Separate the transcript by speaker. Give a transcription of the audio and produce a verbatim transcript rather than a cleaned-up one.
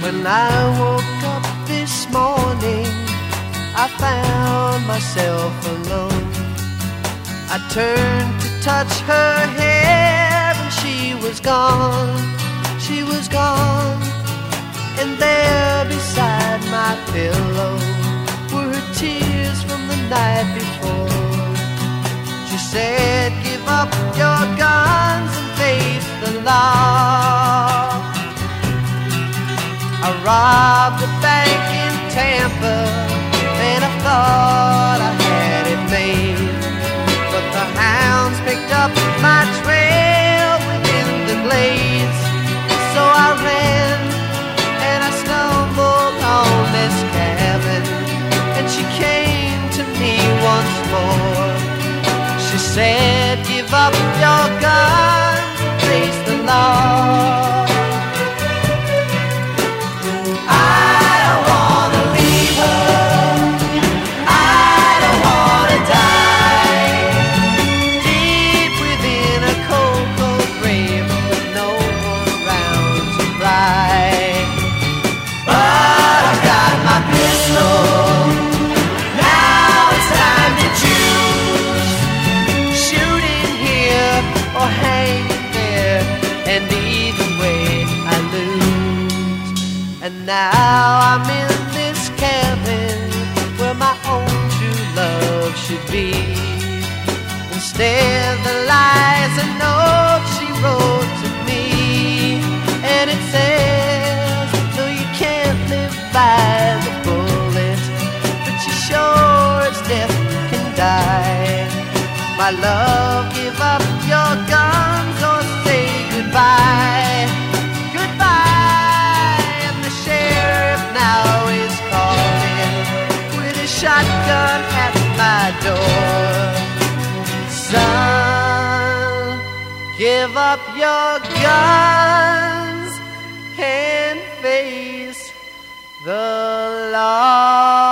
Speaker 1: When I woke up this morning, I found myself alone. I turned to touch her hair and she was gone, she was gone. And there beside my pillow were her tears from the night before. She said, give up your guns and face the law. I robbed a bank in Tampa and I thought I had it made, but the hounds picked up my trail within the glades. So I ran and I stumbled on this cabin, and she came to me once more. She said, give up your guns and face the law. And now I'm in this cabin where my own true love should be. Instead there lies a note she wrote to me, and it says, no, you can't live by the bullet, but you sure as death can die. My love, give up your guns or say goodbye. Shotgun at my door. Son, give up your guns and face the law.